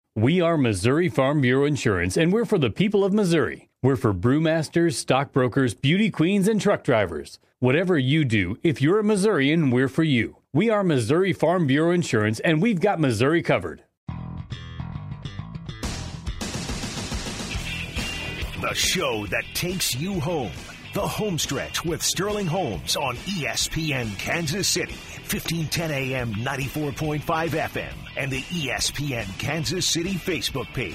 We are Missouri Farm Bureau Insurance, and we're for the people of Missouri. We're for brewmasters, stockbrokers, beauty queens, and truck drivers. Whatever you do, if you're a Missourian, we're for you. We are Missouri Farm Bureau Insurance, and we've got Missouri covered. The show that takes you home. The Homestretch with Sterling Holmes on ESPN Kansas City, 1510 AM, 94.5 FM, and the ESPN Kansas City Facebook page.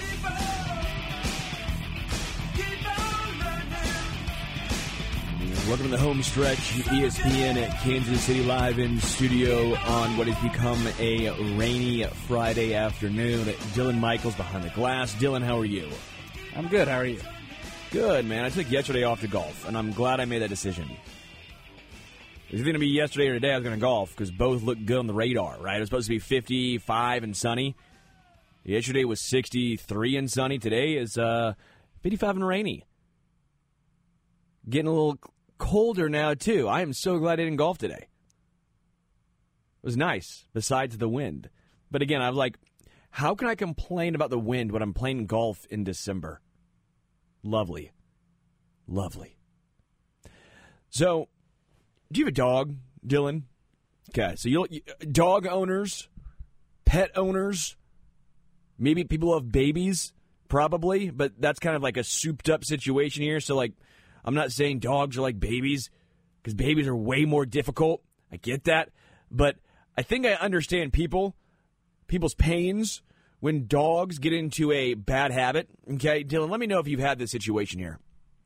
Welcome to the Homestretch, ESPN at Kansas City, live in studio on what has become a rainy Friday afternoon. Dylan Michaels behind the glass. Dylan, how are you? I'm good. How are you? Good, man. I took yesterday off to golf, and I'm glad I made that decision. It was going to be yesterday or today I was going to golf because both looked good on the radar, right? It was supposed to be 55 and sunny. Yesterday was 63 and sunny. Today is 55 and rainy. Getting a little colder now, too. I am so glad I didn't golf today. It was nice, besides the wind. But again, I'm like, how can I complain about the wind when I'm playing golf in December? Lovely. Lovely. So, do you have a dog, Dylan? Okay, so dog owners, pet owners, maybe people who have babies, probably, but that's kind of like a souped-up situation here. So, like, I'm not saying dogs are like babies, because babies are way more difficult. I get that. But I think I understand people's pains when dogs get into a bad habit. Okay, Dylan, let me know if you've had this situation here.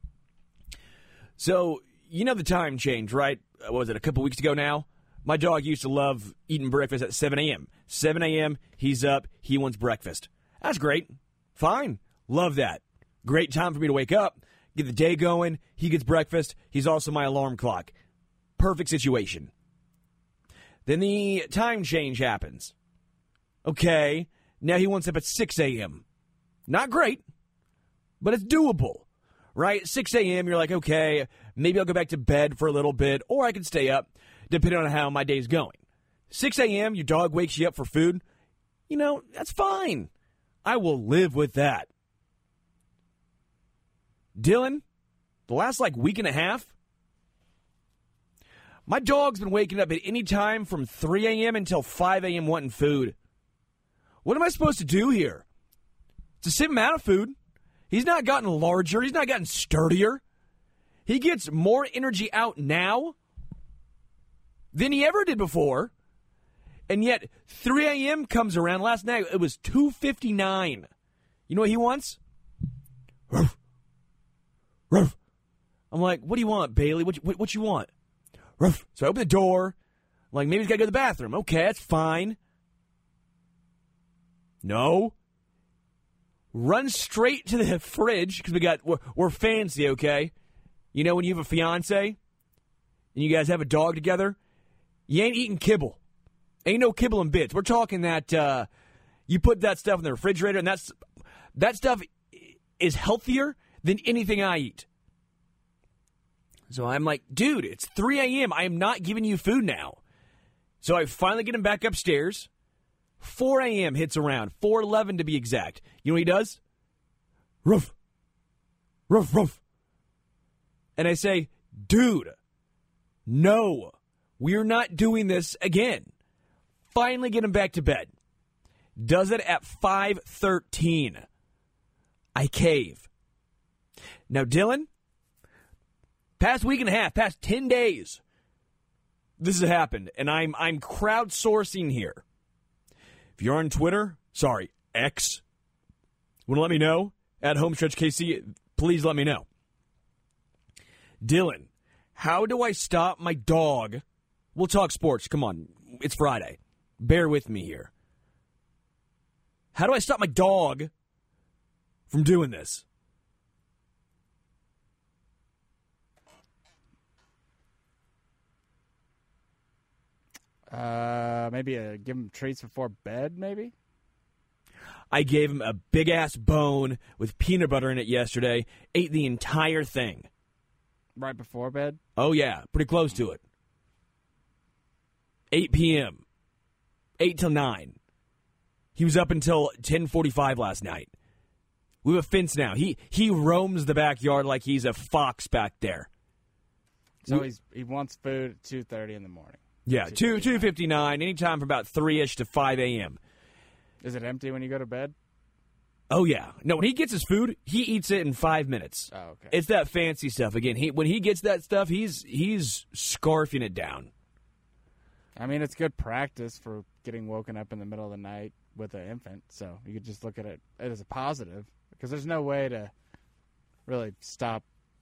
So, you know the time change, right? What was it, a couple weeks ago now? My dog used to love eating breakfast at 7 a.m. 7 a.m., he's up, he wants breakfast. That's great. Fine. Love that. Great time for me to wake up, get the day going, he gets breakfast, he's also my alarm clock. Perfect situation. Then the time change happens. Okay, now he wants up at 6 a.m. Not great, but it's doable, right? 6 a.m., you're like, okay, maybe I'll go back to bed for a little bit, or I can stay up, depending on how my day's going. 6 a.m., your dog wakes you up for food. You know, that's fine. I will live with that. Dylan, the last, week and a half, my dog's been waking up at any time from 3 a.m. until 5 a.m. wanting food. What am I supposed to do here? It's the same amount of food. He's not gotten larger. He's not gotten sturdier. He gets more energy out now than he ever did before. And yet, 3 a.m. comes around. Last night, it was 2:59. You know what he wants? Ruff. Ruff. I'm like, what do you want, Bailey? What you want? Ruff. So I open the door. I'm like, maybe he's got to go to the bathroom. Okay, that's fine. No. Run straight to the fridge, because we're fancy, okay? You know when you have a fiance and you guys have a dog together, you ain't eating kibble. Ain't no kibble and bits. We're talking that you put that stuff in the refrigerator, and that stuff is healthier than anything I eat. So I'm like, dude, it's 3 a.m. I am not giving you food now. So I finally get him back upstairs. 4 a.m. hits around, 4:11 to be exact. You know what he does? Ruff. Ruff, ruff. And I say, dude, no, we're not doing this again. Finally get him back to bed. Does it at 5:13. I cave. Now, Dylan, past week and a half, past 10 days, this has happened, and I'm crowdsourcing here. If you're on Twitter, X, want to let me know? At HomestretchKC, please let me know. Dylan, how do I stop my dog? We'll talk sports. Come on. It's Friday. Bear with me here. How do I stop my dog from doing this? Maybe give him treats before bed, maybe? I gave him a big-ass bone with peanut butter in it yesterday. Ate the entire thing. Right before bed? Oh, yeah. Pretty close to it. 8 p.m. 8 till 9. He was up until 10:45 last night. We have a fence now. He roams the backyard like he's a fox back there. So he wants food at 2:30 in the morning. Yeah, 2:59, anytime from about 3-ish to 5 a.m. Is it empty when you go to bed? Oh, yeah. No, when he gets his food, he eats it in 5 minutes. Oh, okay. It's that fancy stuff. Again, when he gets that stuff, he's scarfing it down. I mean, it's good practice for getting woken up in the middle of the night with an infant. So you could just look at it as a positive because there's no way to really stop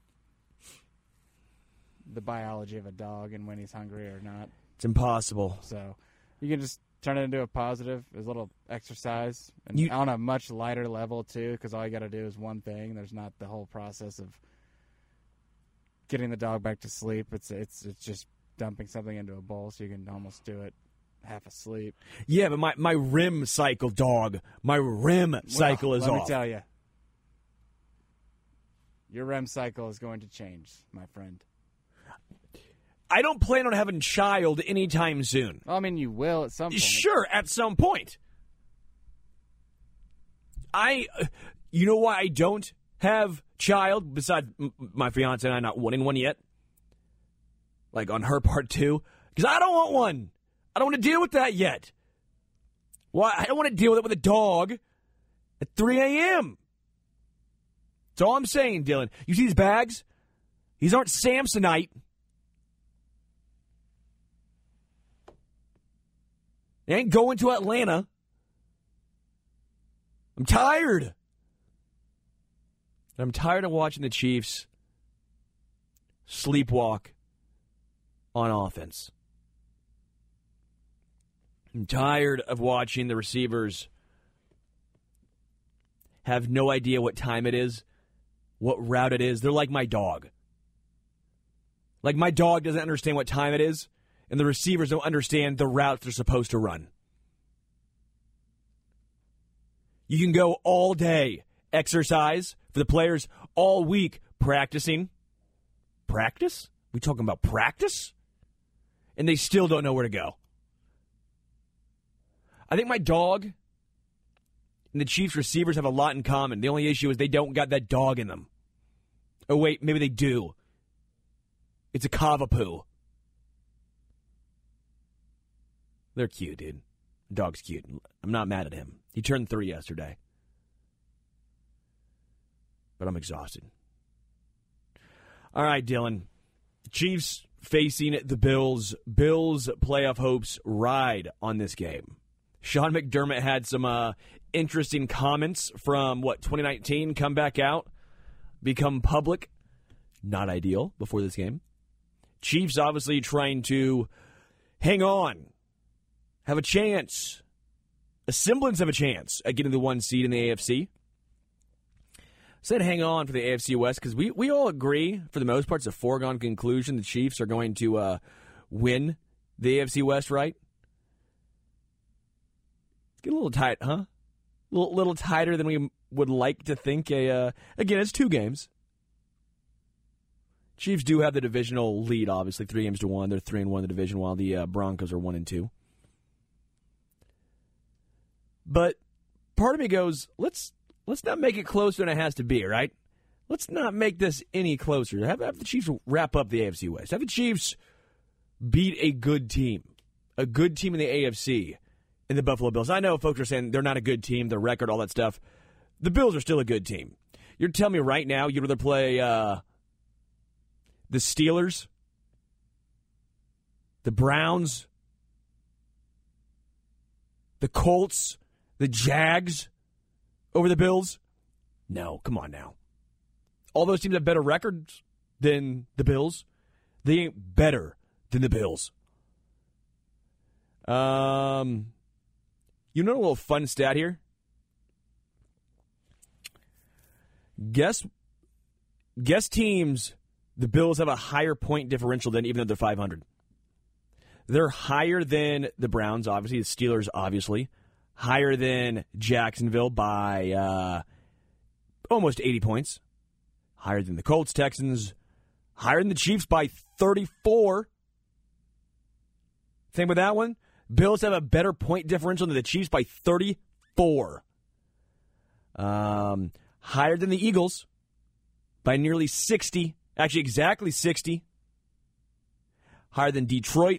the biology of a dog and when he's hungry or not. It's impossible. So you can just turn it into a positive, a little exercise, and on a much lighter level too, because all you got to do is one thing. There's not the whole process of getting the dog back to sleep. It's just dumping something into a bowl, so you can almost do it half asleep. Yeah, but my REM cycle, dog, my REM cycle is off. Let me tell you, your REM cycle is going to change, my friend. I don't plan on having a child anytime soon. Well, I mean, you will at some point. Sure, at some point. You know why I don't have child, besides my fiance and I not wanting one yet? Like on her part too? Because I don't want one. I don't want to deal with that yet. Why? I don't want to deal with it with a dog at 3 a.m. That's all I'm saying, Dylan. You see these bags? These aren't Samsonite. They ain't going to Atlanta. I'm tired. I'm tired of watching the Chiefs sleepwalk on offense. I'm tired of watching the receivers have no idea what time it is, what route it is. They're like my dog. Like my dog doesn't understand what time it is, and the receivers don't understand the routes they're supposed to run. You can go all day, exercise for the players all week, practicing. Practice? We talking about practice? And they still don't know where to go. I think my dog and the Chiefs receivers have a lot in common. The only issue is they don't got that dog in them. Oh, wait, maybe they do. It's a Cavapoo. They're cute, dude. The dog's cute. I'm not mad at him. He turned 3 yesterday. But I'm exhausted. All right, Dylan. The Chiefs facing the Bills. Bills' playoff hopes ride on this game. Sean McDermott had some interesting comments from, 2019, come back out, become public. Not ideal before this game. Chiefs obviously trying to hang on, have a chance, a semblance of a chance at getting the 1 seed in the AFC. Said hang on for the AFC West because we all agree, for the most part, it's a foregone conclusion the Chiefs are going to win the AFC West, right? It's getting a little tight, huh? A little tighter than we would like to think. Again, it's 2 games. Chiefs do have the divisional lead, obviously, 3-1. They're 3-1 in the division, while the Broncos are 1-2. But part of me goes, let's not make it closer than it has to be, right? Let's not make this any closer. Have the Chiefs wrap up the AFC West. Have the Chiefs beat a good team in the AFC, in the Buffalo Bills. I know folks are saying they're not a good team, their record, all that stuff. The Bills are still a good team. You're telling me right now you'd rather play the Steelers, the Browns, the Colts, the Jags over the Bills? No, come on now. All those teams have better records than the Bills. They ain't better than the Bills. You know a little fun stat here? Guess teams the Bills have a higher point differential than, even though they're 500. They're higher than the Browns, obviously. The Steelers, obviously. Higher than Jacksonville by almost 80 points. Higher than the Colts, Texans. Higher than the Chiefs by 34. Same with that one. Bills have a better point differential than the Chiefs by 34. 4. Higher than the Eagles by nearly 60. Actually, exactly 60. Higher than Detroit.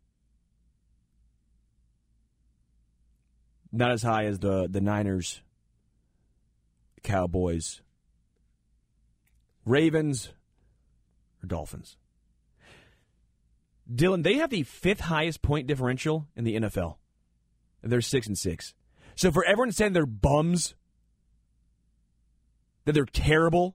Not as high as the Niners, Cowboys, Ravens, or Dolphins. Dylan, they have the 5th highest point differential in the NFL. They're 6-6. So for everyone saying they're bums, that they're terrible,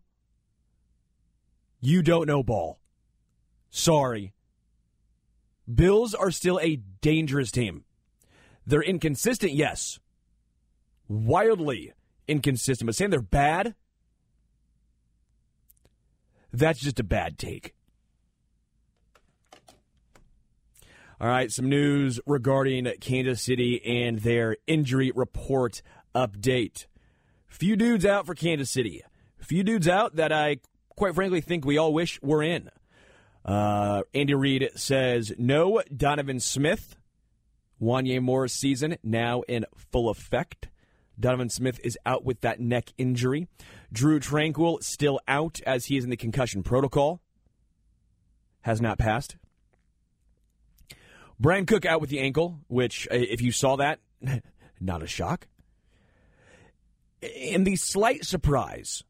you don't know ball. Sorry. Bills are still a dangerous team. They're inconsistent, yes. Wildly inconsistent. But saying they're bad, that's just a bad take. All right, some news regarding Kansas City and their injury report update. Few dudes out for Kansas City. Few dudes out that I, quite frankly, think we all wish were in. Andy Reid says no Donovan Smith. Wanye Moore's season now in full effect. Donovan Smith is out with that neck injury. Drew Tranquill still out as he is in the concussion protocol. Has not passed. Brian Cook out with the ankle, which, if you saw that, not a shock. In the slight surprise,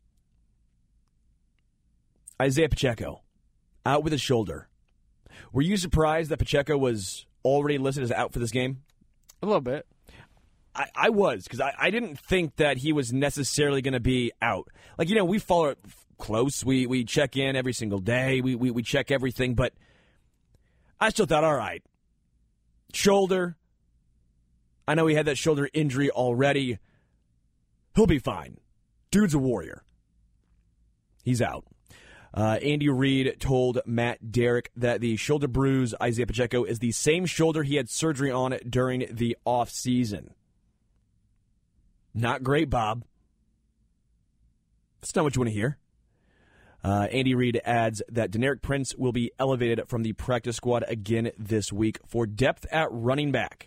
Isaiah Pacheco out with his shoulder. Were you surprised that Pacheco was already listed as out for this game? A little bit. I was, because I didn't think that he was necessarily going to be out. Like, we follow it close. We check in every single day. We check everything, but I still thought, all right, shoulder. I know he had that shoulder injury already. He'll be fine. Dude's a warrior. He's out. Andy Reid told Matt Derrick that the shoulder bruise Isaiah Pacheco is the same shoulder he had surgery on during the offseason. Not great, Bob. That's not what you want to hear. Andy Reid adds that Deneric Prince will be elevated from the practice squad again this week for depth at running back.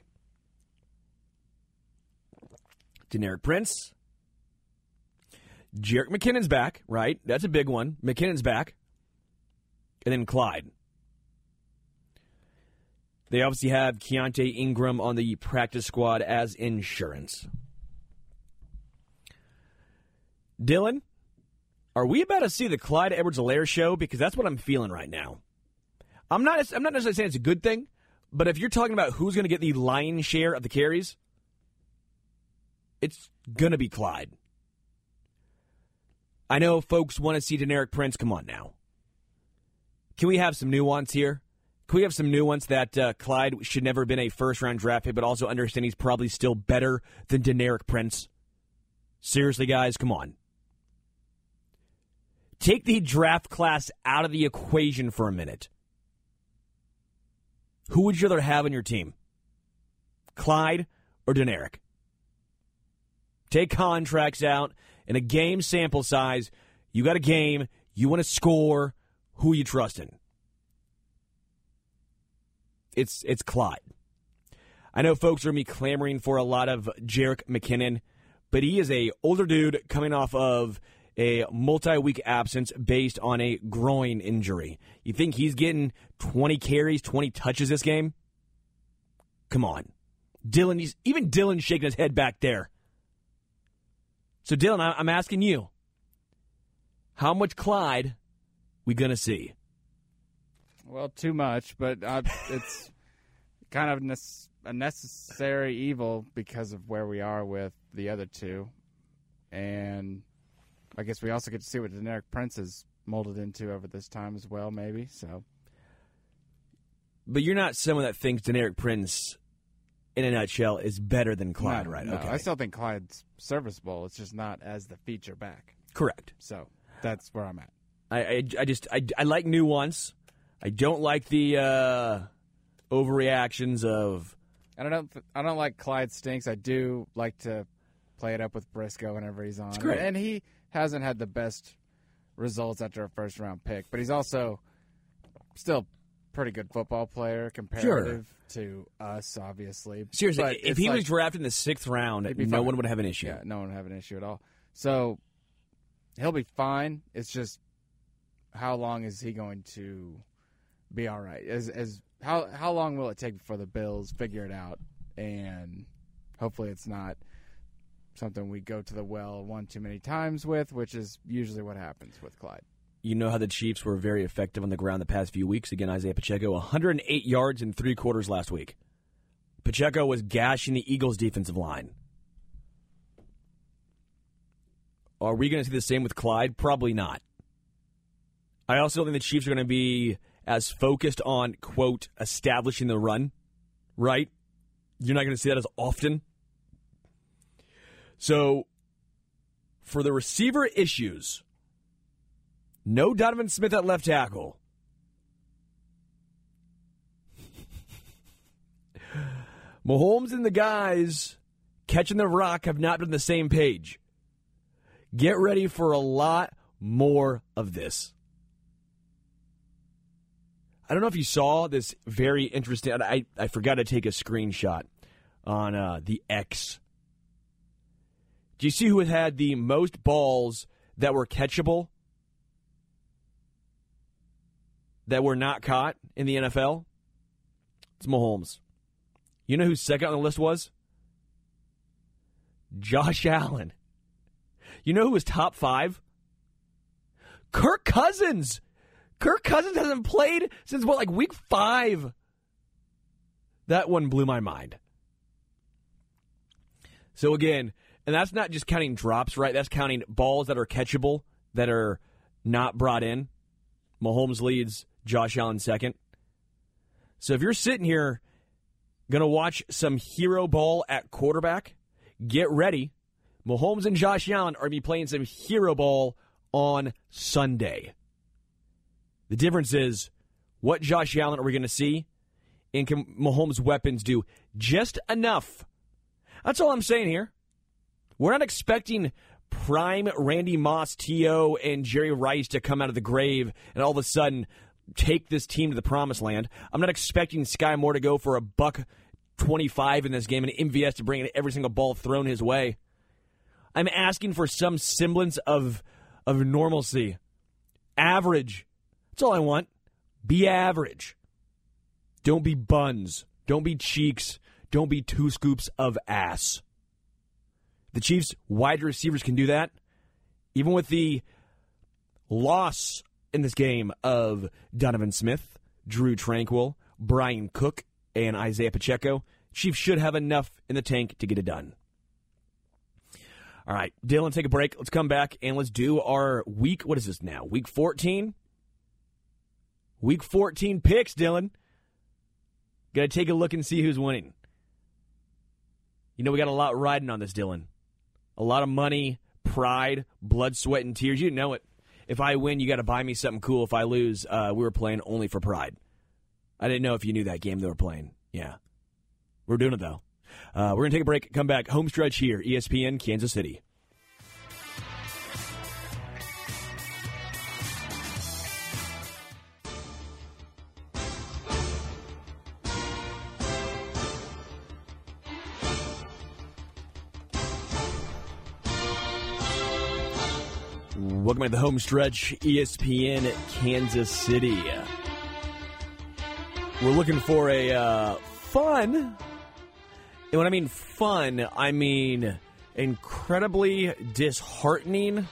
Deneric Prince. Jerick McKinnon's back, right? That's a big one. McKinnon's back. And then Clyde. They obviously have Keontae Ingram on the practice squad as insurance. Dylan, are we about to see the Clyde Edwards-Helaire show? Because that's what I'm feeling right now. I'm not necessarily saying it's a good thing, but if you're talking about who's going to get the lion's share of the carries, it's going to be Clyde. I know folks want to see Deneric Prince. Come on now. Can we have some nuance here? Can we have some nuance that Clyde should never have been a first-round draft pick, but also understand he's probably still better than Deneric Prince? Seriously, guys, come on. Take the draft class out of the equation for a minute. Who would you rather have on your team? Clyde or Deneric? Take contracts out. In a game sample size, you got a game, you want to score, who you trusting? It's Clyde. I know folks are going to be clamoring for a lot of Jerick McKinnon, but he is a older dude coming off of a multi-week absence based on a groin injury. You think he's getting 20 carries, 20 touches this game? Come on. Even Dylan's shaking his head back there. So, Dylan, I'm asking you, how much Clyde we going to see? Well, too much, but it's kind of a necessary evil because of where we are with the other two. And I guess we also get to see what Deneric Prince is molded into over this time as well, maybe. So, but you're not someone that thinks Deneric Prince, in a nutshell, is better than Clyde, right? No, okay. I still think Clyde's serviceable. It's just not as the feature back. Correct. So that's where I'm at. I like nuance. I don't like the overreactions of. And I don't like Clyde stinks. I do like to play it up with Briscoe whenever he's on. It's great. And he hasn't had the best results after a first-round pick, but he's also still pretty good football player comparative to us, obviously. Seriously, But if it's he like, was drafted in the 6th round, he'd be no fine. one would have an issue. Yeah, no one would have an issue at all. So he'll be fine. It's just how long is he going to be all right? How long will it take before the Bills figure it out? And hopefully it's not something we go to the well one too many times with, which is usually what happens with Clyde. You know how the Chiefs were very effective on the ground the past few weeks. Again, Isaiah Pacheco, 108 yards in 3 quarters last week. Pacheco was gashing the Eagles' defensive line. Are we going to see the same with Clyde? Probably not. I also don't think the Chiefs are going to be as focused on, quote, establishing the run, right? You're not going to see that as often. So, for the receiver issues, no Donovan Smith at left tackle. Mahomes and the guys catching the rock have not been on the same page. Get ready for a lot more of this. I don't know if you saw this very interesting. I forgot to take a screenshot on the X. Do you see who had the most balls that were catchable that were not caught in the NFL? It's Mahomes. You know who second on the list was? Josh Allen. You know who was top 5? Kirk Cousins. Kirk Cousins hasn't played since, week 5? That one blew my mind. So again, and that's not just counting drops, right? That's counting balls that are catchable, that are not brought in. Mahomes leads, Josh Allen second. So if you're sitting here going to watch some hero ball at quarterback, get ready. Mahomes and Josh Allen are going to be playing some hero ball on Sunday. The difference is, what Josh Allen are we going to see? And can Mahomes' weapons do just enough? That's all I'm saying here. We're not expecting prime Randy Moss, T.O., and Jerry Rice to come out of the grave and all of a sudden take this team to the promised land. I'm not expecting Sky Moore to go for $125 in this game and MVS to bring in every single ball thrown his way. I'm asking for some semblance of normalcy. Average. That's all I want. Be average. Don't be buns. Don't be cheeks. Don't be 2 scoops of ass. The Chiefs' wide receivers can do that. Even with the loss in this game of Donovan Smith, Drew Tranquill, Brian Cook, and Isaiah Pacheco, Chiefs should have enough in the tank to get it done. All right, Dylan, take a break. Let's come back and let's do our week. What is this now? Week 14? Week 14 picks, Dylan. Got to take a look and see who's winning. You know, we got a lot riding on this, Dylan. A lot of money, pride, blood, sweat, and tears. You know it. If I win, you got to buy me something cool. If I lose, we were playing only for pride. I didn't know if you knew that game they were playing. Yeah. We're doing it, though. We're going to take a break, come back. Home stretch here, ESPN, Kansas City. Welcome to the home stretch, ESPN Kansas City. We're looking for a fun, and when I mean fun, I mean incredibly disheartening,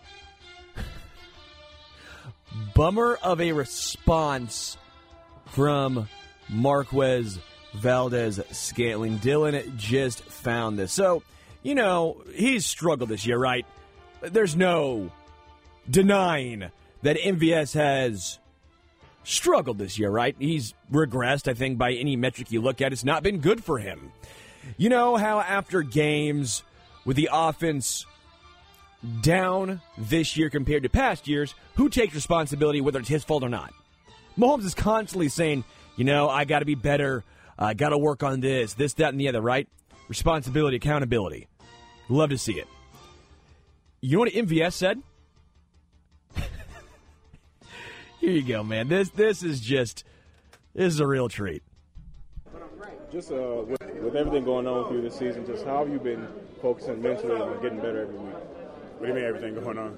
bummer of a response from Marquez Valdes-Scantling. Dylan just found this. So, you know, he's struggled this year, right? There's no denying that MVS has struggled this year, right? He's regressed, I think, by any metric you look at. It's not been good for him. You know how after games with the offense down this year compared to past years, who takes responsibility, whether it's his fault or not? Mahomes is constantly saying, you know, I got to be better. I got to work on this, that, and the other, right? Responsibility, accountability. Love to see it. You know what MVS said? Here you go, man. This is just This is a real treat. Just with everything going on with you this season, just how have you been focusing mentally on getting better every week? What do you mean everything going on?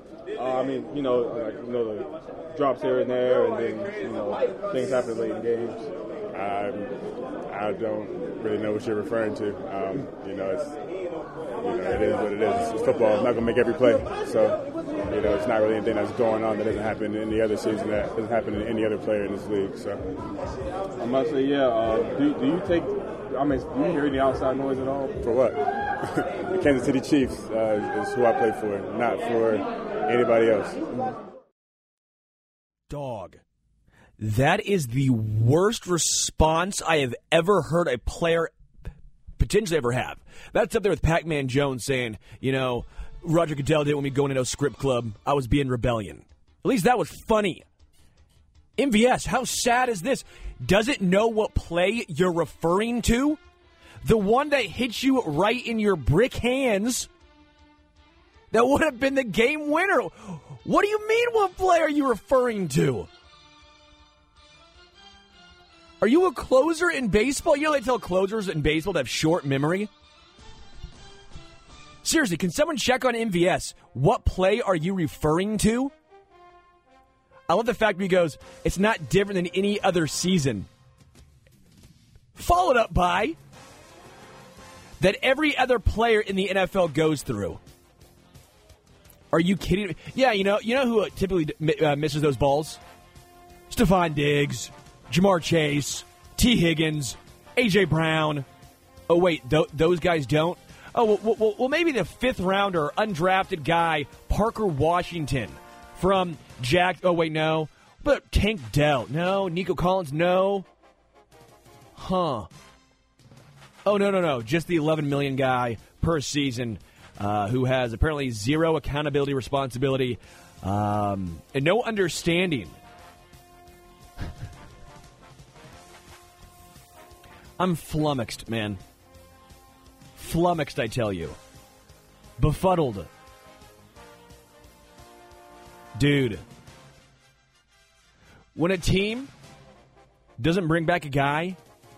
The drops here and there, and then things happen late in games. I don't really know what you're referring to. It is what it is. It's football. It's not going to make every play. So, it's not really anything that's going on that doesn't happen in any other season, that doesn't happen to any other player in this league. So, I must say, do you take? Do you hear any outside noise at all? For what? The Kansas City Chiefs is who I play for, not for anybody else. Dog. That is the worst response I have ever heard a player potentially ever have. That's up there with Pac-Man Jones saying, Roger Goodell did when we go into no script club. I was being rebellion. At least that was funny. MVS, how sad is this? Does it know what play you're referring to? The one that hits you right in your brick hands that would have been the game winner. What do you mean, what play are you referring to? Are you a closer in baseball? You know they tell closers in baseball to have short memory? Seriously, can someone check on MVS? What play are you referring to? I love the fact that he goes, it's not different than any other season. Followed up by that every other player in the NFL goes through. Are you kidding me? Yeah, you know who typically misses those balls? Stephon Diggs, Jamar Chase, T. Higgins, A.J. Brown. Oh, wait, those guys don't? Oh, well, maybe the fifth-rounder, undrafted guy, Parker Washington from Jack. Oh, wait, no. But Tank Dell. No. Nico Collins. No. Huh. Oh, no. Just the $11 million guy per season who has apparently zero accountability responsibility and no understanding. I'm flummoxed, man. Flummoxed, I tell you. Befuddled. Dude. When a team doesn't bring back a guy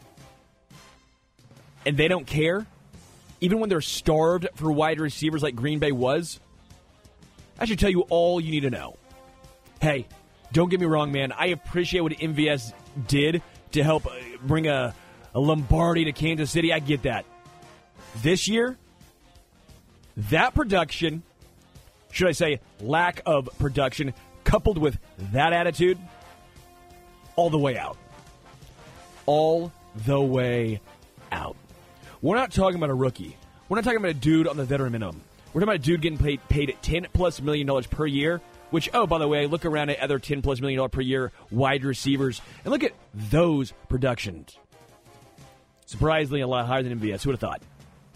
and they don't care, even when they're starved for wide receivers like Green Bay was, I should tell you all you need to know. Hey, don't get me wrong, man. I appreciate what MVS did to help bring a Lombardi to Kansas City. I get that. This year, that production, should I say lack of production, coupled with that attitude, all the way out. All the way out. We're not talking about a rookie. We're not talking about a dude on the veteran minimum. We're talking about a dude getting paid $10+ million per year, which, oh, by the way, look around at other $10+ million per year wide receivers, and look at those productions. Surprisingly, a lot higher than MVS. Who would have thought?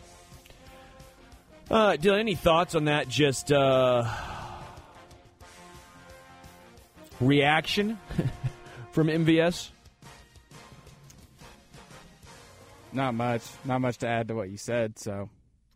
Dylan, any thoughts on that? Just reaction from MVS? Not much. Not much to add to what you said, so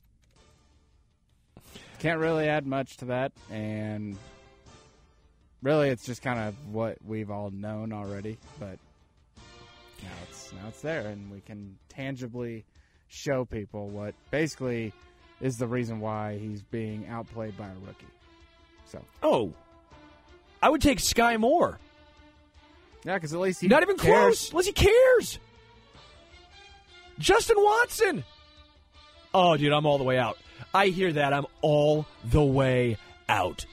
can't really add much to that. And really, it's just kind of what we've all known already. But now it's there, and we can tangibly show people what basically is the reason why he's being outplayed by a rookie. So, I would take Sky Moore. Yeah, because at least he not even cares. close. Unless he cares. Justin Watson. Oh, dude, I'm all the way out. I hear that. I'm all the way out.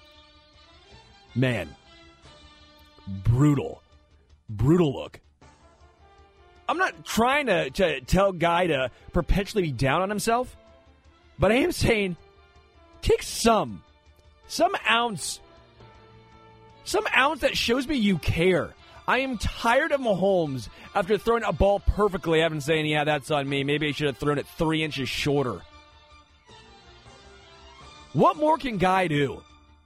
Man. Brutal. Brutal look. I'm not trying to tell Guy to perpetually be down on himself, but I am saying take some ounce that shows me you care. I am tired of Mahomes after throwing a ball perfectly. I've been saying, yeah, that's on me. Maybe I should have thrown it 3 inches shorter. What more can Guy do?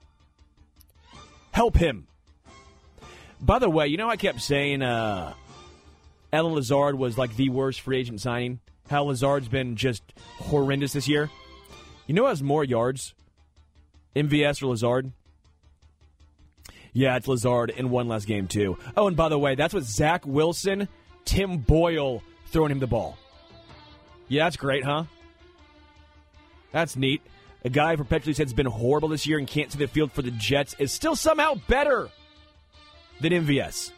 Help him. By the way, you know I kept saying Allen Lazard was like the worst free agent signing? How Lazard's been just horrendous this year? You know who has more yards? MVS or Lazard? Yeah, it's Lazard in one less game, too. Oh, and by the way, that's what Zach Wilson, Tim Boyle throwing him the ball. Yeah, that's great, huh? That's neat. A guy who perpetually said has been horrible this year and can't see the field for the Jets is still somehow better than MVS.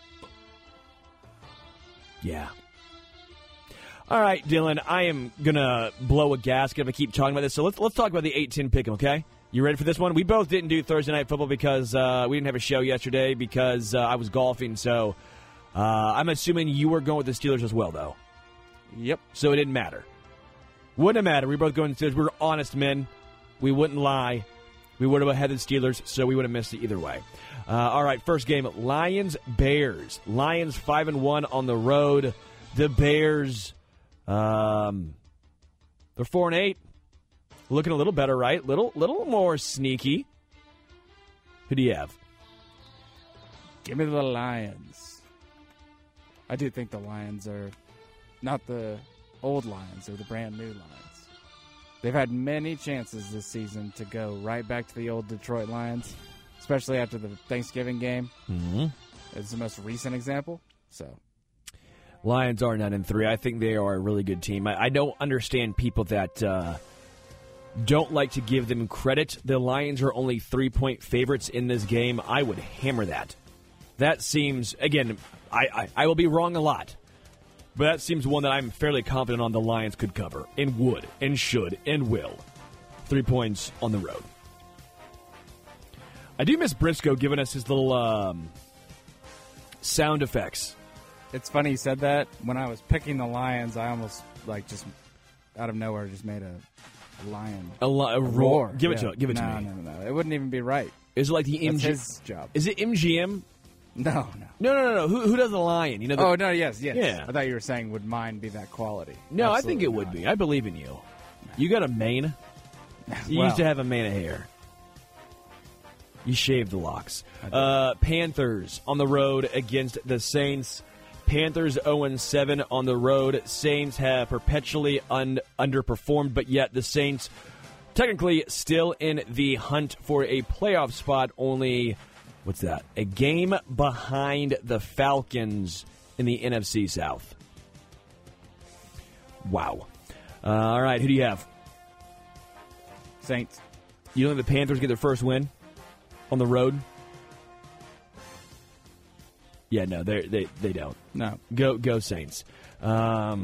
Yeah. All right, Dylan, I am going to blow a gasket if I keep talking about this. So let's talk about the 8-10 pick'em, okay? You ready for this one? We both didn't do Thursday Night Football because we didn't have a show yesterday because I was golfing. So I'm assuming you were going with the Steelers as well, though. Yep. So it didn't matter. Wouldn't have mattered. We were both going to the Steelers. We were honest men. We wouldn't lie. We would have had the Steelers, so we would have missed it either way. All right, first game, Lions-Bears. Lions 5-1 on the road. The Bears, they're 4-8. Looking a little better, right? Little more sneaky. Who do you have? Give me the Lions. I do think the Lions are not the old Lions, they're the brand new Lions. They've had many chances this season to go right back to the old Detroit Lions, especially after the Thanksgiving game. Mm-hmm. It's the most recent example. So, Lions are 9-3. I think they are a really good team. I don't understand people that don't like to give them credit. The Lions are only 3-point favorites in this game. I would hammer that. That seems, again, I will be wrong a lot. But that seems one that I'm fairly confident on the Lions could cover, and would, and should, and will. 3 points on the road. I do miss Briscoe giving us his little sound effects. it's funny you said that. When I was picking the Lions, I almost, just out of nowhere, just made a lion. A roar. Give it to me. No. It wouldn't even be right. Is it like the MGM? That's his job. Is it MGM? No. No. Who does the lion? You know. Oh no, yes. Yeah. I thought you were saying would mine be that quality? No, Absolutely I think it would be. I believe in you. You got a mane. You used to have a mane of hair. You shaved the locks. Panthers on the road against the Saints. Panthers 0-7 on the road. Saints have perpetually underperformed, but yet the Saints technically still in the hunt for a playoff spot. Only, what's that? A game behind the Falcons in the NFC South. Wow. All right, who do you have? Saints. You don't think the Panthers get their first win on the road? Yeah, no, they don't. No. Go Saints. Have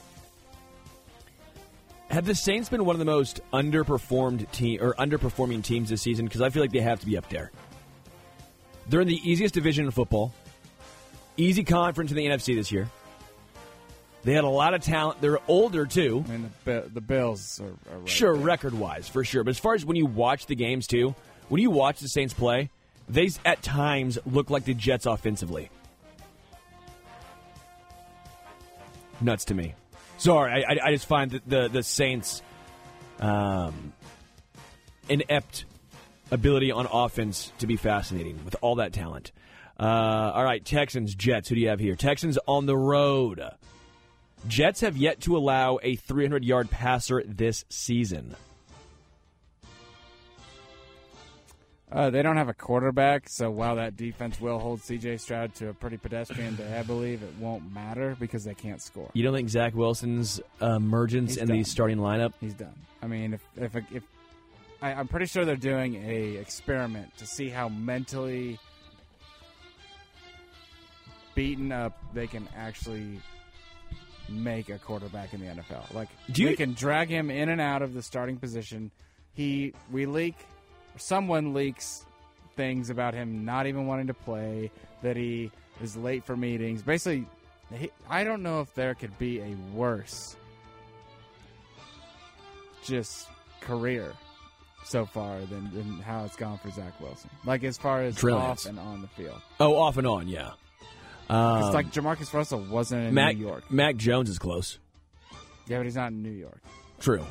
the Saints been one of the most underperforming teams this season? Because I feel like they have to be up there. They're in the easiest division in football. Easy conference in the NFC this year. They had a lot of talent. They're older, too. I mean, the Bills are right sure, there. record-wise, for sure. But as far as when you watch the games, too, when you watch the Saints play, they, at times, look like the Jets offensively. Nuts to me. Sorry, I just find that the Saints' inept ability on offense to be fascinating with all that talent. All right, Texans, Jets. Who do you have here? Texans on the road. Jets have yet to allow a 300-yard passer this season. They don't have a quarterback, so while that defense will hold C.J. Stroud to a pretty pedestrian day, I believe it won't matter because they can't score. You don't think Zach Wilson's emergence in the starting lineup? He's done. I mean, if I'm pretty sure they're doing a experiment to see how mentally beaten up they can actually make a quarterback in the NFL. Like, we can drag him in and out of the starting position. Someone leaks things about him not even wanting to play, that he is late for meetings. Basically, I don't know if there could be a worse just career so far than how it's gone for Zach Wilson. Like, as far as off and on the field. Oh, off and on, yeah. It's like Jamarcus Russell wasn't in New York. Mac Jones is close. Yeah, but he's not in New York. True.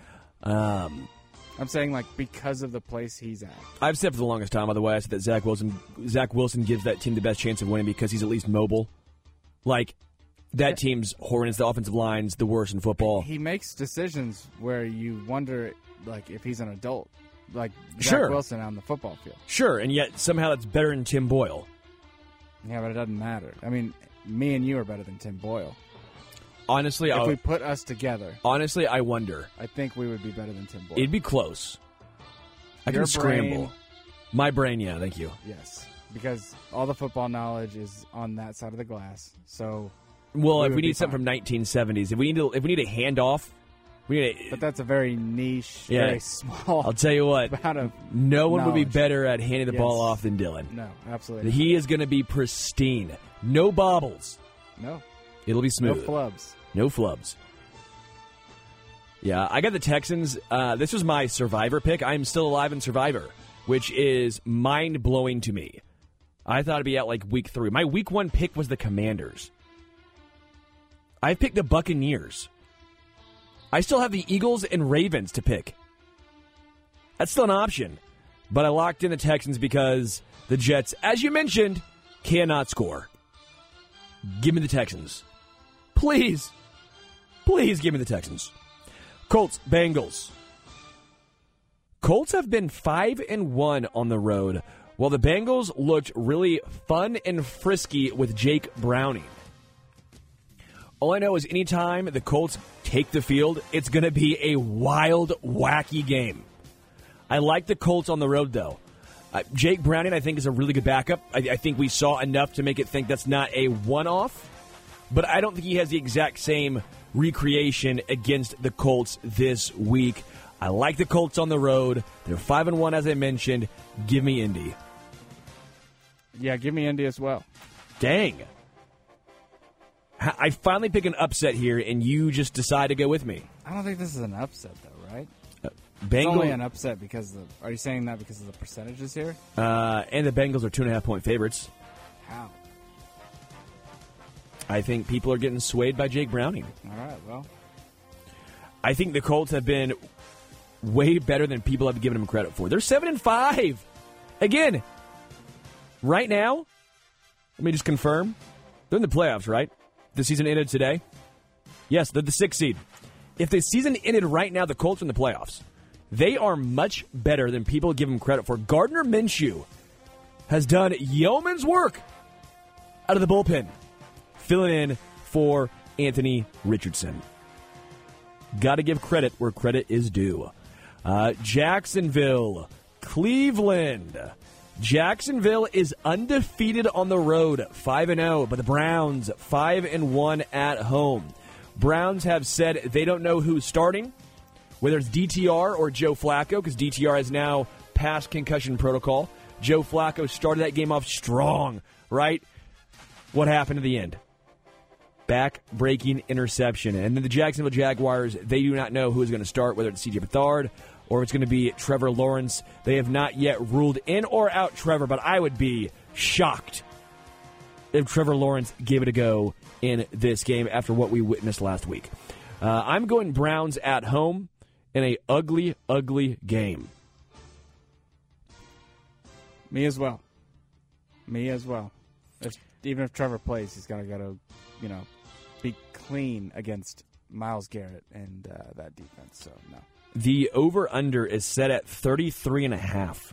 I'm saying, because of the place he's at. I've said for the longest time, by the way, I said that Zach Wilson gives that team the best chance of winning because he's at least mobile. That team's horrendous. The offensive line's the worst in football. He makes decisions where you wonder, if he's an adult. like Zach Sure. Wilson on the football field. Sure, and yet somehow that's better than Tim Boyle. Yeah, but it doesn't matter. I mean, me and you are better than Tim Boyle. Honestly, If we put us together, I wonder. I think we would be better than Tim Boyle. It'd be close. I Your can scramble. brain- My brain, yeah, thank you. Yes, because all the football knowledge is on that side of the glass. So, Well, We if would we be need something fine. from 1970s, if we need a handoff, we need but that's a very niche, Yeah. very small I'll tell you what, amount of. no one would be knowledge. better at handing the ball Yes. off than Dylan. No, absolutely. He is going to be pristine. No bobbles. No, It'll be no smooth. flubs. No flubs. Yeah, I got the Texans. This was my Survivor pick. I'm still alive in Survivor, which is mind-blowing to me. I thought it'd be out like week 3. My week 1 pick was the Commanders. I picked the Buccaneers. I still have the Eagles and Ravens to pick. That's still an option. But I locked in the Texans because the Jets, as you mentioned, cannot score. Give me the Texans. Please. Please give me the Texans. Colts, Bengals. Colts have been 5-1 on the road, while the Bengals looked really fun and frisky with Jake Browning. All I know is anytime the Colts take the field, it's going to be a wild, wacky game. I like the Colts on the road, though. Jake Browning, I think, is a really good backup. I think we saw enough to make it think that's not a one-off, but I don't think he has the exact same recreation against the Colts this week. I like the Colts on the road. They're 5-1, as I mentioned. Give me Indy. Yeah, give me Indy as well. Dang. I finally pick an upset here, and you just decide to go with me. I don't think this is an upset, though, right? It's Bengals, only an upset because of the. Are you saying that because of the percentages here? and the Bengals are 2.5-point favorites. How? I think people are getting swayed by Jake Browning. All right, well. I think the Colts have been way better than people have given them credit for. They're 7-5. Again, right now, let me just confirm. They're in the playoffs, right? The season ended today? Yes, they're the 6th seed. If the season ended right now, the Colts are in the playoffs. They are much better than people give them credit for. Gardner Minshew has done yeoman's work out of the bullpen, filling in for Anthony Richardson. Got to give credit where credit is due. Jacksonville, Cleveland. Jacksonville is undefeated on the road, 5-0, but the Browns 5-1 at home. Browns have said they don't know who's starting, whether it's DTR or Joe Flacco, because DTR has now passed concussion protocol. Joe Flacco started that game off strong, right? What happened at the end? Back-breaking interception. And then the Jacksonville Jaguars, they do not know who is going to start, whether it's CJ Beathard or it's going to be Trevor Lawrence. They have not yet ruled in or out Trevor, but I would be shocked if Trevor Lawrence gave it a go in this game after what we witnessed last week. I'm going Browns at home in a ugly, ugly game. Me as well. Even if Trevor plays, he's got to, be clean against Myles Garrett and that defense. So, no. The over-under is set at 33.5.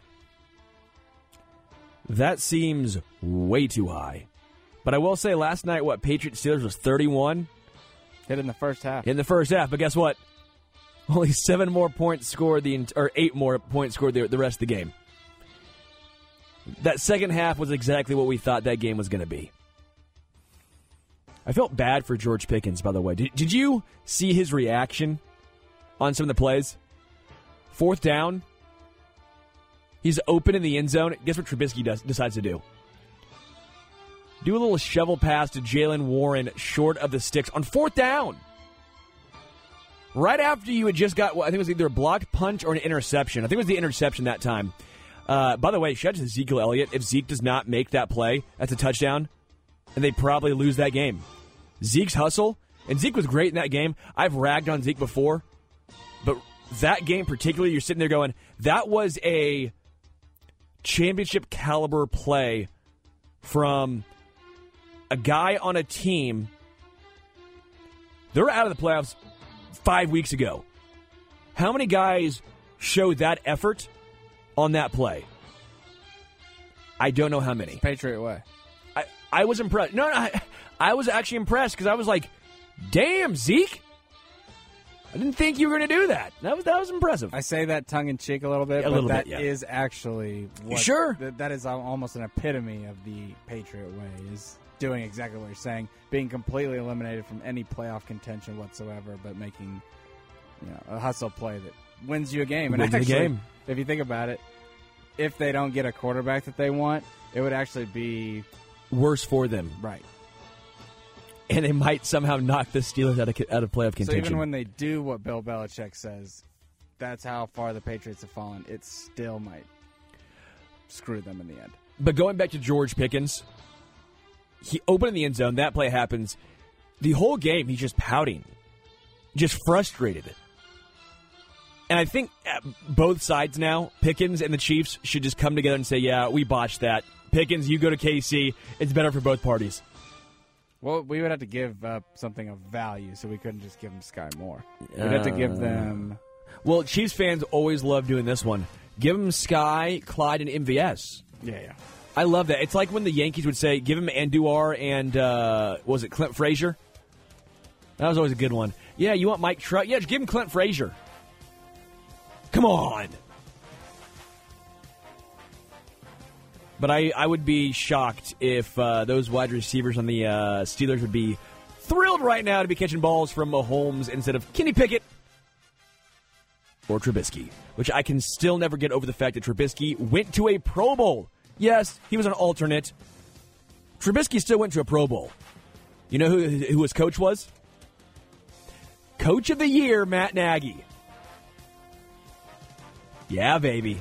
That seems way too high. But I will say last night, Patriots-Steelers was 31? Hit in the first half. In the first half, but guess what? Only 7 more points scored, 8 more points scored the rest of the game. That second half was exactly what we thought that game was going to be. I felt bad for George Pickens, by the way. Did you see his reaction on some of the plays? 4th down. He's open in the end zone. Guess what Trubisky decides to do? Do a little shovel pass to Jalen Warren short of the sticks on 4th down. Right after you had just got, I think it was either a blocked punch or an interception. I think it was the interception that time. By the way, shout out to Ezekiel Elliott. If Zeke does not make that play, that's a touchdown, and they probably lose that game. Zeke's hustle, and Zeke was great in that game. I've ragged on Zeke before, but that game particularly, you're sitting there going, that was a championship caliber play from a guy on a team. They're out of the playoffs 5 weeks ago. How many guys showed that effort on that play. I don't know how many. Patriot way. I was impressed. No, I was actually impressed because I was like, damn, Zeke. I didn't think you were going to do that. That was impressive. I say that tongue-in-cheek a little bit, but that is actually what... Sure. That is almost an epitome of the Patriot way, is doing exactly what you're saying, being completely eliminated from any playoff contention whatsoever, but making a hustle play that wins you a game. And actually, game. If you think about it, if they don't get a quarterback that they want, it would actually be... worse for them. Right. And they might somehow knock the Steelers out of playoff contention. So even when they do what Bill Belichick says, that's how far the Patriots have fallen, it still might screw them in the end. But going back to George Pickens, he opened in the end zone. That play happens. The whole game, he's just pouting, just frustrated. And I think both sides now, Pickens and the Chiefs, should just come together and say, yeah, we botched that. Pickens, you go to KC. It's better for both parties. Well, we would have to give up something of value, so we couldn't just give them Sky Moore. We'd have to give them... Well, Chiefs fans always love doing this one. Give them Sky, Clyde, and MVS. Yeah. I love that. It's like when the Yankees would say, give him Andujar and, was it Clint Frazier? That was always a good one. Yeah, you want Mike Trout? Yeah, just give him Clint Frazier. Come on. But I would be shocked if those wide receivers on the Steelers would be thrilled right now to be catching balls from Mahomes instead of Kenny Pickett or Trubisky, which I can still never get over the fact that Trubisky went to a Pro Bowl. Yes, he was an alternate. Trubisky still went to a Pro Bowl. You know who his coach was? Coach of the Year, Matt Nagy. Yeah, baby.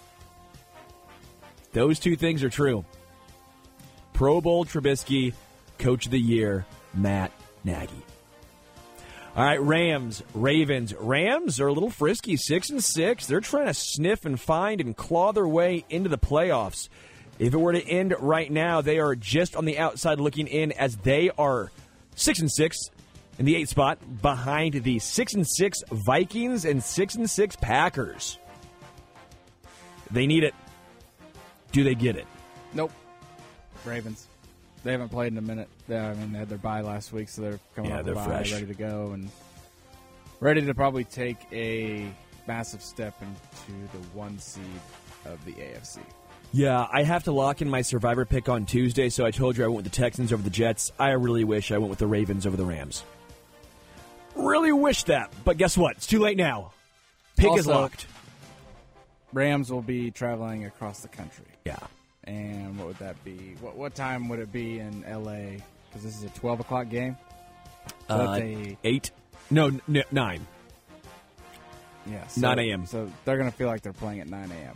Those two things are true. Pro Bowl Trubisky, Coach of the Year, Matt Nagy. All right, Rams, Ravens. Rams are a little frisky, 6-6. They're trying to sniff and find and claw their way into the playoffs. If it were to end right now, they are just on the outside looking in as they are 6-6 in the 8th spot behind the 6-6 Vikings and 6-6 Packers. They need it. Do they get it? Nope. Ravens. They haven't played in a minute. They had their bye last week, so they're coming off the bye, fresh, ready to go, and ready to probably take a massive step into the 1 seed of the AFC. Yeah, I have to lock in my Survivor pick on Tuesday, so I told you I went with the Texans over the Jets. I really wish I went with the Ravens over the Rams. Really wish that, but guess what? It's too late now. Pick is locked. Rams will be traveling across the country. Yeah. And what would that be? What time would it be in L.A.? Because this is a 12 o'clock game. So that's 8? No, 9. Yeah. 9 a.m. So they're going to feel like they're playing at 9 a.m.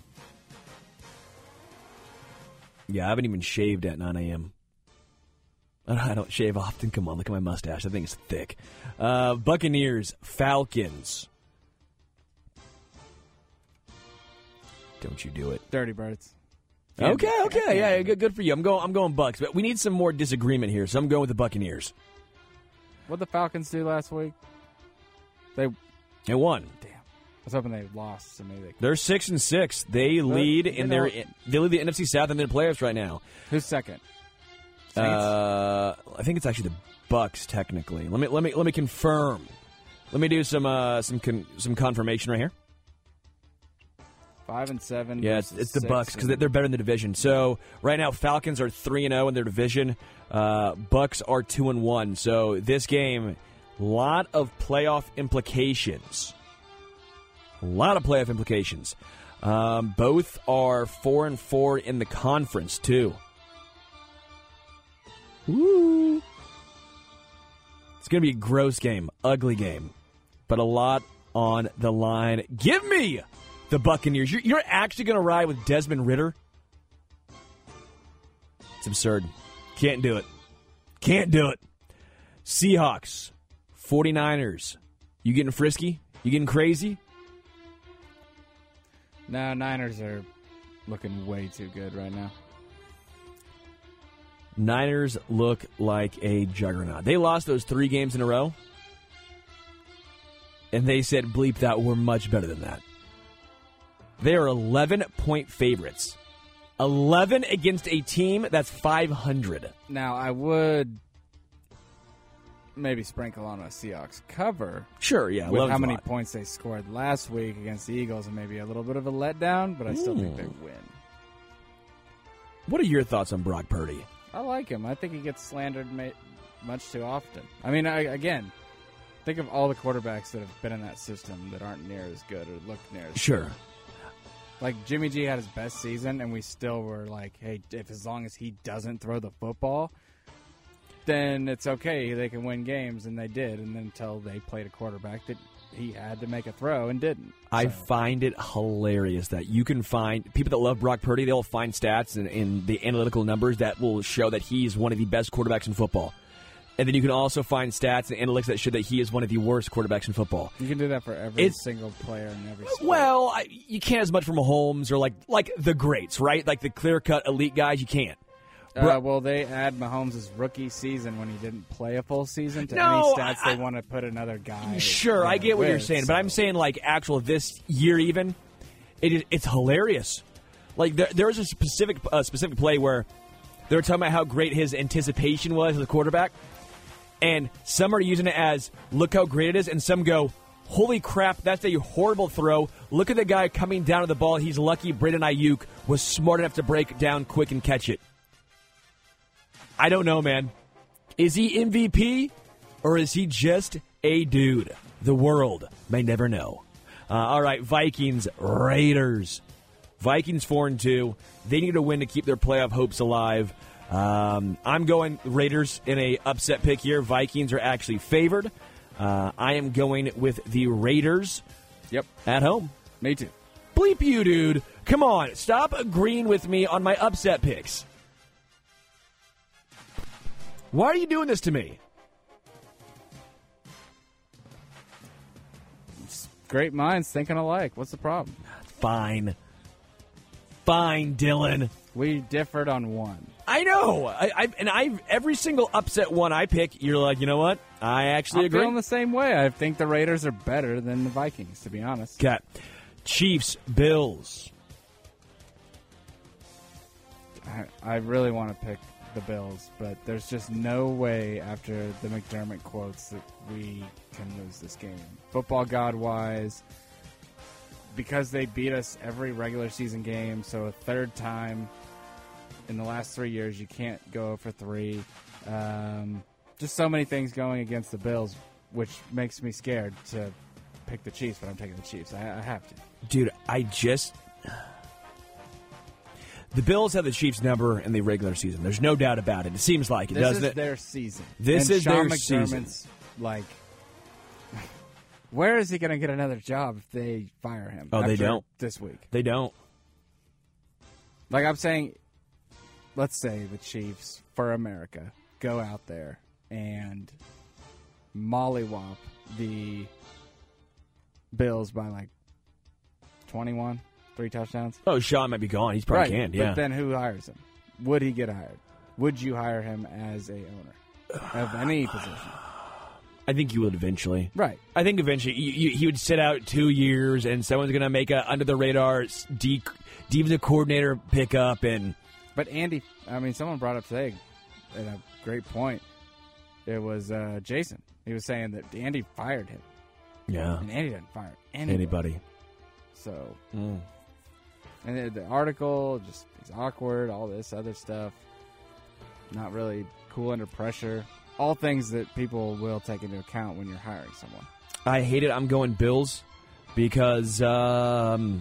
Yeah, I haven't even shaved at 9 a.m. I don't shave often. Come on, look at my mustache. I think it's thick. Buccaneers, Falcons. Don't you do it. Dirty Birds. Okay. Yeah, good for you. I'm going Bucks, but we need some more disagreement here, so I'm going with the Buccaneers. What did the Falcons do last week? They won. Damn. I was hoping they lost, so maybe they're 6-6. They lead in their they lead the NFC South in their playoffs right now. Who's second? I think it's actually the Bucks technically. Let me confirm. Let me do some confirmation right here. 5-7. Yeah, it's the Bucks because they're better in the division. So right now, Falcons are 3-0 in their division. Bucks are 2-1. So this game, lot of playoff implications. Both are 4-4 in the conference too. Woo! It's going to be a gross game, ugly game, but a lot on the line. Give me the Buccaneers. You're actually going to ride with Desmond Ridder? It's absurd. Can't do it. Seahawks, 49ers. You getting frisky? You getting crazy? No, Niners are looking way too good right now. Niners look like a juggernaut. They lost those 3 games in a row, and they said, bleep that, we're much better than that. They are 11-point favorites. 11 against a team that's 500. Now, I would maybe sprinkle on a Seahawks cover. Sure, yeah. With how many points they scored last week against the Eagles, and maybe a little bit of a letdown, but I still think they win. What are your thoughts on Brock Purdy? I like him. I think he gets slandered much too often. I mean, again, think of all the quarterbacks that have been in that system that aren't near as good or look near as good. Like, Jimmy G had his best season, and we still were like, hey, as long as he doesn't throw the football, then it's okay. They can win games, and they did. And then until they played a quarterback that he had to make a throw and didn't. I find it hilarious that you can find people that love Brock Purdy, they'll find stats in the analytical numbers that will show that he's one of the best quarterbacks in football. And then you can also find stats and analytics that show that he is one of the worst quarterbacks in football. You can do that for every single player in every sport. Well, you can't as much for Mahomes or like the greats, right? Like the clear-cut elite guys, you can't. Well, they add Mahomes' rookie season when he didn't play a full season to any stats they want to put another guy. Sure, I get what you're saying, but I'm saying like actual this year even, it's hilarious. Like there was a specific play where they were talking about how great his anticipation was as a quarterback, and some are using it as look how great it is, and some go, holy crap, that's a horrible throw. Look at the guy coming down to the ball. He's lucky Brandon Ayuk was smart enough to break it down quick and catch it. I don't know, man. Is he MVP or is he just a dude? The world may never know. All right, Vikings, Raiders. Vikings 4-2. They need a win to keep their playoff hopes alive. I'm going Raiders in a upset pick here. Vikings are actually favored. I am going with the Raiders. Yep. At home. Me too. Bleep you, dude. Come on. Stop agreeing with me on my upset picks. Why are you doing this to me? Great minds thinking alike. What's the problem? Fine, Dylan. We differed on one. I know. I every single upset one I pick, you're like, you know what? I actually agree. I'm feeling the same way. I think the Raiders are better than the Vikings, to be honest. Got Chiefs, Bills. I really want to pick the Bills, but there's just no way after the McDermott quotes that we can lose this game. Football God-wise, because they beat us every regular season game, so a third time in the last 3 years, you can't go for 3. Just so many things going against the Bills, which makes me scared to pick the Chiefs, but I'm taking the Chiefs. I have to. Dude, the Bills have the Chiefs' number in the regular season. There's no doubt about it. It seems like it, doesn't it? This is their season. This is Sean their McDermott's, season. Like, where is he going to get another job if they fire him? Oh, they don't. This week. They don't. Like I'm saying, let's say the Chiefs, for America, go out there and mollywop the Bills by like 21. 3 touchdowns. Oh, Sean might be gone. He's probably canned, yeah. But then who hires him? Would he get hired? Would you hire him as a owner of any position? I think you would eventually. Right. I think eventually he would sit out 2 years, and someone's going to make a under-the-radar defensive coordinator pickup. But Andy, someone brought up today at a great point. It was Jason. He was saying that Andy fired him. Yeah. And Andy didn't fire anybody. So... And the article, just he's awkward, all this other stuff. Not really cool under pressure. All things that people will take into account when you're hiring someone. I hate it. I'm going Bills because until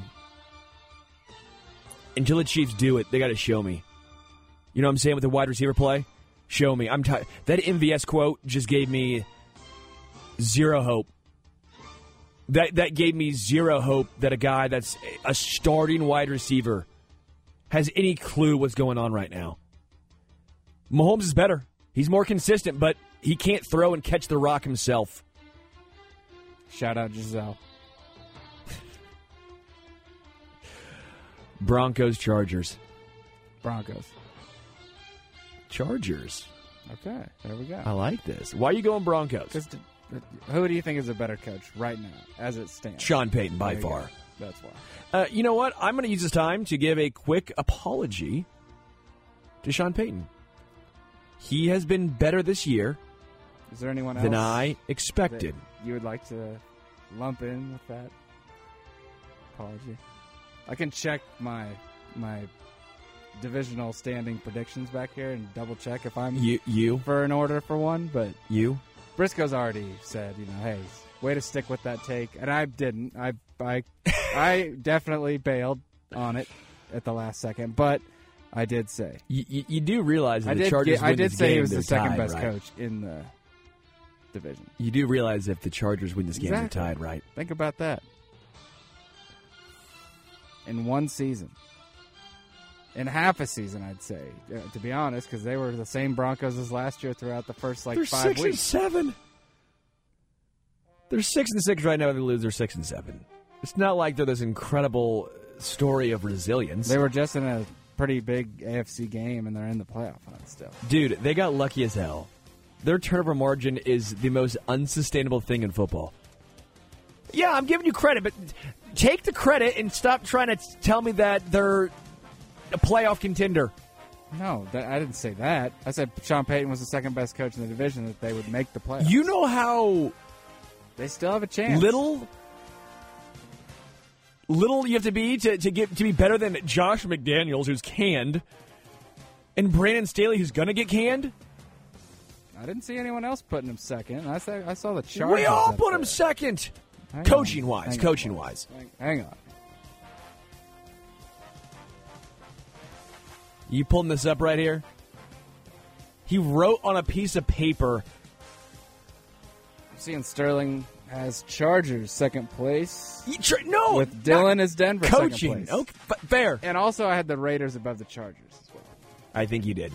the Chiefs do it, they got to show me. You know what I'm saying with the wide receiver play? Show me. I'm tired. That MVS quote just gave me zero hope. That gave me zero hope that a guy that's a starting wide receiver has any clue what's going on right now. Mahomes is better. He's more consistent, but he can't throw and catch the rock himself. Shout out Giselle. Broncos, Chargers. Broncos. Chargers. Okay, there we go. I like this. Why are you going Broncos? Who do you think is a better coach right now, as it stands? Sean Payton, by far. That's why. You know what? I'm going to use this time to give a quick apology to Sean Payton. He has been better this year. Is there anyone else than I expected? that you would like to lump in with that apology? I can check my divisional standing predictions back here and double check if I'm you for an order for one, but you Briscoe's already said, hey, way to stick with that take, and I didn't. I definitely bailed on it at the last second, but I did say you do realize that the Chargers win I did this say game, he was the second tied, best right? coach in the division. You do realize if the Chargers win this game, Exactly. they're tied, right? Think about that. In one season. In half a season, I'd say, to be honest, because they were the same Broncos as last year throughout the first They're 5 weeks. 6-7. They're 6-6 right now. They lose. They're 6-7. It's not like they're this incredible story of resilience. They were just in a pretty big AFC game, and they're in the playoff hunt still. Dude, they got lucky as hell. Their turnover margin is the most unsustainable thing in football. Yeah, I'm giving you credit, but take the credit and stop trying to tell me that they're a playoff contender. No, I didn't say that. I said Sean Payton was the second best coach in the division, that they would make the playoffs. You know how They still have a chance. little you have to be to be better than Josh McDaniels, who's canned, and Brandon Staley, who's going to get canned? I didn't see anyone else putting him second. I saw the Chargers. We all up put there. him second. Hang Coaching-wise. on. Hang on. You pulling this up right here? He wrote on a piece of paper. I'm seeing Sterling has Chargers second place. No, With Dylan as Denver second coaching. place. Okay, fair. And also I had the Raiders above the Chargers as well. I think you did.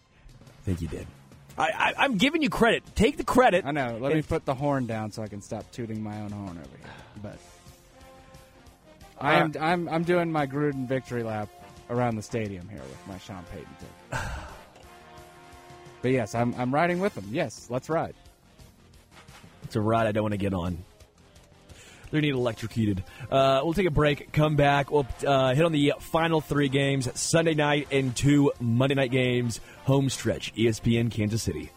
I'm giving you credit. Take the credit. I know. Let me put the horn down so I can stop tooting my own horn over here. But I'm doing my Gruden victory lap around the stadium here with my Sean Payton pick. But yes, I'm riding with them. Yes, let's ride. It's a ride I don't want to get on. They need electrocuted. We'll take a break, come back. We'll hit on the final 3 games, Sunday night and 2 Monday night games, home stretch, ESPN Kansas City.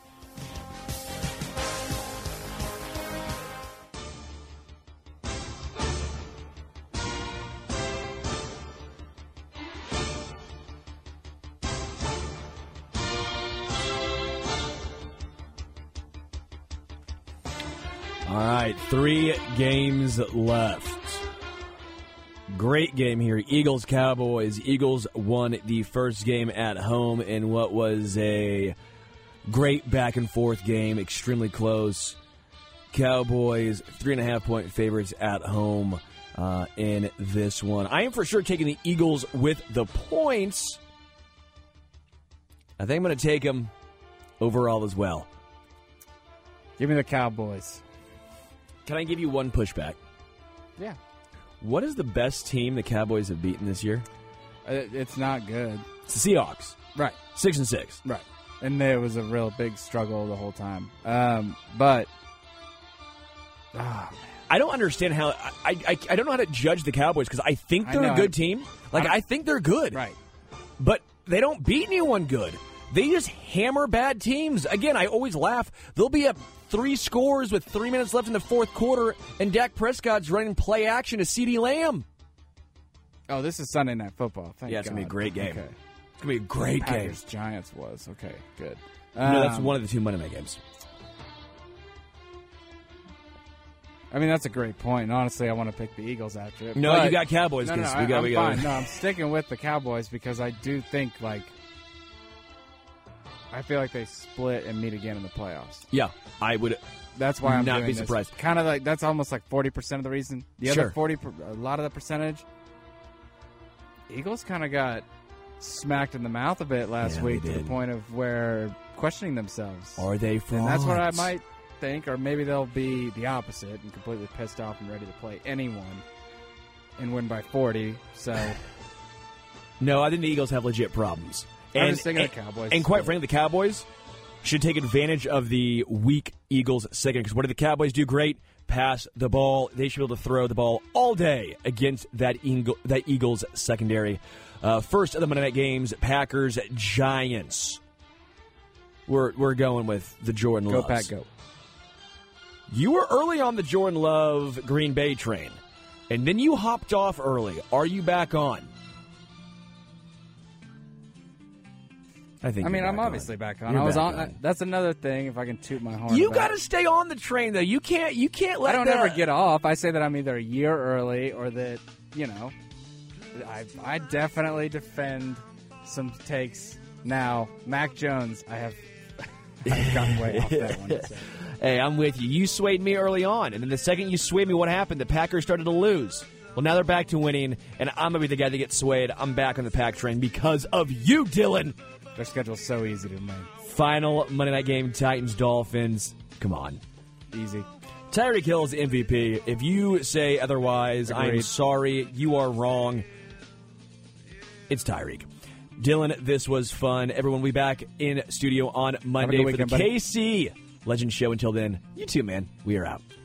All right, 3 games left. Great game here. Eagles-Cowboys. Eagles won the first game at home in what was a great back-and-forth game, extremely close. Cowboys, 3.5-point favorites at home in this one. I am for sure taking the Eagles with the points. I think I'm going to take them overall as well. Give me the Cowboys. Can I give you one pushback? Yeah. What is the best team the Cowboys have beaten this year? It's not good. It's the Seahawks. Right. 6-6. Right. And there was a real big struggle the whole time. But I don't understand how I don't know how to judge the Cowboys because I think they're a good team. I think they're good. Right. But they don't beat anyone good. They just hammer bad teams. Again, I always laugh. They'll be up 3 scores with 3 minutes left in the fourth quarter, and Dak Prescott's running play action to CeeDee Lamb. Oh, this is Sunday Night Football. Thank Yeah, it's going to be a great game. Okay. It's going to be a great game. Packers-Giants was. Okay, good. No, that's one of the 2 Monday night games. I mean, that's a great point. And honestly, I want to pick the Eagles after it. No, but you got Cowboys. No, I'm fine. No, I'm sticking with the Cowboys because I do think, I feel like they split and meet again in the playoffs. Yeah, I would. That's why I'm not doing be this. surprised. Kind of like that's almost like 40% of the reason. The Sure. other 40, a lot of the percentage. Eagles kind of got smacked in the mouth a bit last week to the point of where questioning themselves. Are they frauds? And that's what I might think, or maybe they'll be the opposite and completely pissed off and ready to play anyone and win by 40. So, no, I think the Eagles have legit problems. I'm just thinking of the Cowboys. And quite frankly, the Cowboys, should take advantage of the weak Eagles second. Because what did the Cowboys do great? Pass the ball. They should be able to throw the ball all day against that Eagles secondary. First of the Monday night games, Packers, Giants. We're going with the Jordan Loves. Go, Pack, go. You were early on the Jordan Love Green Bay train, and then you hopped off early. Are you back on? I'm obviously back on. I was on. That's another thing. If I can toot my horn, you got to stay on the train though. You can't let. I don't ever get off. I say that I'm either a year early or that I definitely defend some takes now. Mac Jones, I've gotten way off that one. So. Hey, I'm with you. You swayed me early on, and then the second you swayed me, what happened? The Packers started to lose. Well, now they're back to winning, and I'm going to be the guy that gets swayed. I'm back on the Pack train because of you, Dylan. Their schedule's so easy to make. Final Monday night game, Titans-Dolphins. Come on. Easy. Tyreek Hill's MVP. If you say otherwise, Agreed. I'm sorry. You are wrong. It's Tyreek. Dylan, this was fun. Everyone will be back in studio on Monday for the KC Legend Show. Until then, you too, man. We are out.